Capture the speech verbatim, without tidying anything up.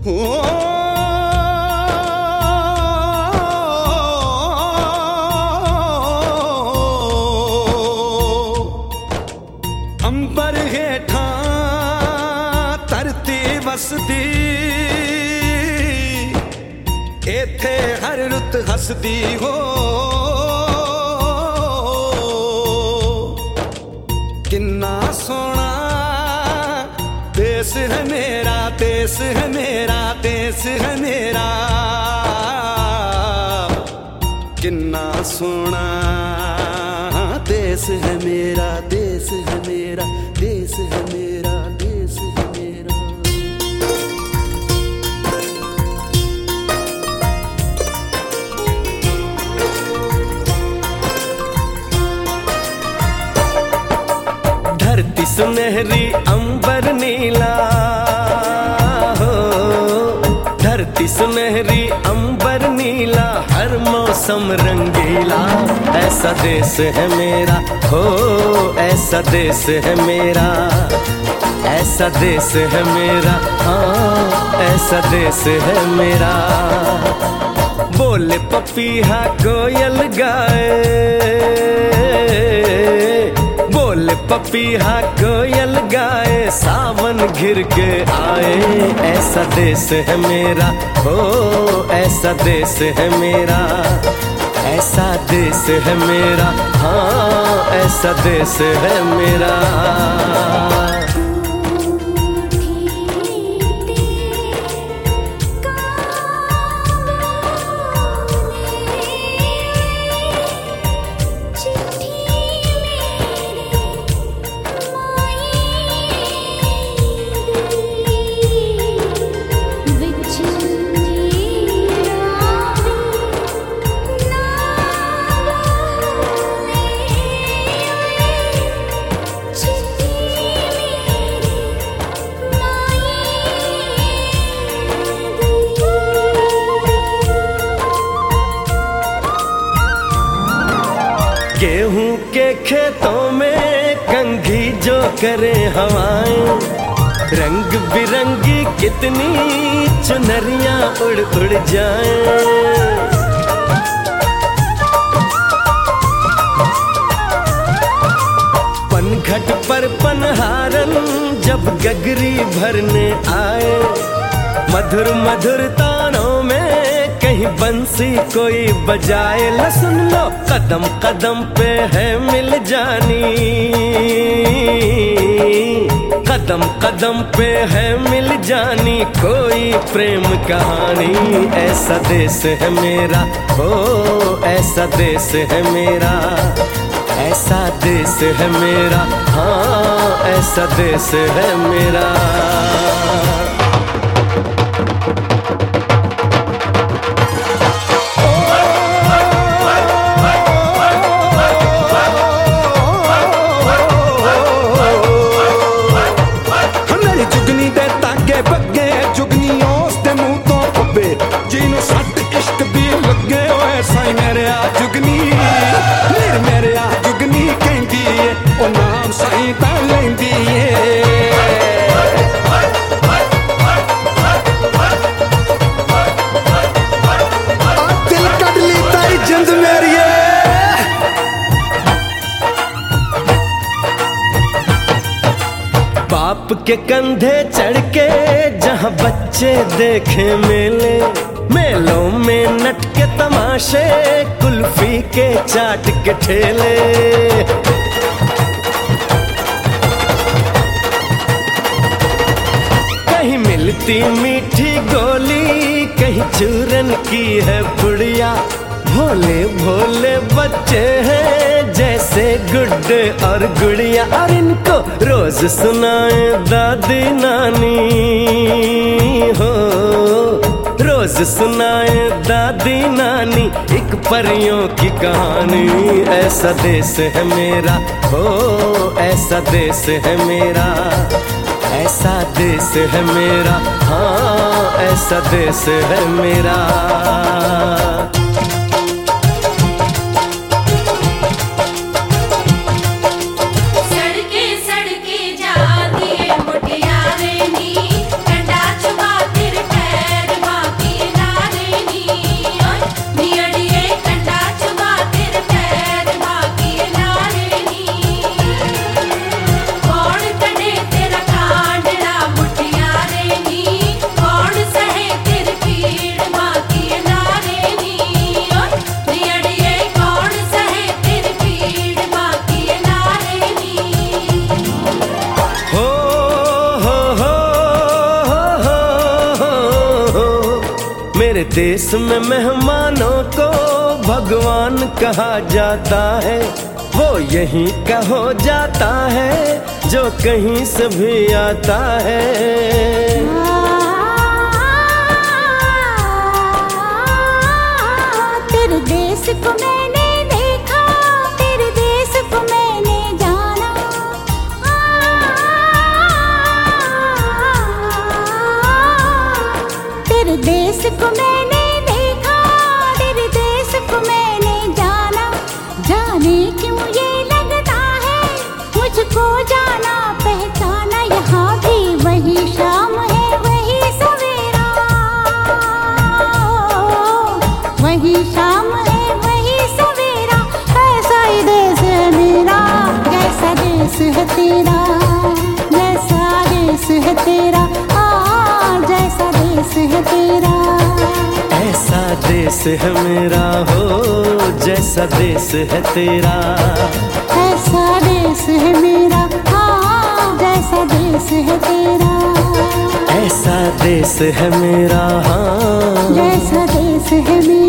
अंबर हेठा धरती वसदी, इथे हर रुत हसदी हो। किन्ना सोना देश है मेरा, देश है मेरा, देश है मेरा। किन्ना सोना देश है मेरा, देश है मेरा, देश है मेरा, देश है मेरा। धरती सुनहरी अंबर नीला हो, धरती सुनहरी अंबर नीला, हर मौसम रंगीला। ऐसा देश है मेरा हो, ऐसा देश है मेरा, ऐसा देश है मेरा, हाँ ऐसा देश है मेरा। बोले पपीहा कोयल गाए, बोले पपीहा कोयल गाए, सावन घिर के आए। ऐसा देश है मेरा हो, ऐसा देश है मेरा, ऐसा देश है मेरा, हाँ ऐसा देश है मेरा। गेहूं के खेतों में कंघी जो करे हवाएं, रंग बिरंगी कितनी चुनरियां उड़ उड़ जाएं। पनघट पर पनहारन जब गगरी भरने आए, मधुर मधुर तानों में कहीं बंसी कोई बजाए। ल सुन लो कदम कदम पे है मिल जानी, कदम कदम पे है मिल जानी कोई प्रेम कहानी। ऐसा देश है मेरा हो, ऐसा देश है मेरा, ऐसा देश है मेरा, हाँ ऐसा देश है मेरा। बाप के कंधे चढ़ के जहाँ बच्चे देखे मेले, मेलों में नट के तमाशे, कुल्फी के चाट के ठेले। कहीं मिलती मीठी गोली, कहीं चूरन की है पुड़िया। भोले भोले बच्चे हैं जैसे गुड्डे और गुड़िया, और इनको रोज सुनाए दादी नानी हो, रोज सुनाए दादी नानी एक परियों की कहानी। ऐसा देश है मेरा हो, ऐसा देश है मेरा, ऐसा देश है मेरा, हाँ ऐसा देश है मेरा। सड़के सड़के जाती है मुटियारे नी, डंडा चुबा फिर मेरे देश में मेहमानों को भगवान कहा जाता है, वो यहीं का हो जाता है जो कहीं से भी आता है। तेरे देश को मैंने देखा, तेरे देश को मैंने जाना, तेरे देश को मैंने देखा, तेरे देश को मैंने जाना। जाने क्यों ये लगता है मुझको जाना पहचाना, यहाँ भी वही शाम है वही सवेरा, वही शाम है वही सवेरा। ऐसा ही देश है मेरा, जैसा देश है तेरा, जैसा देश है तेरा, हाँ जैसा देश है तेरा। ऐसा देश है मेरा हो जैसा देश है तेरा, ऐसा देश है मेरा, हाँ जैसा देश है तेरा। ऐसा देश है मेरा, हाँ जैसा देश है मेरा।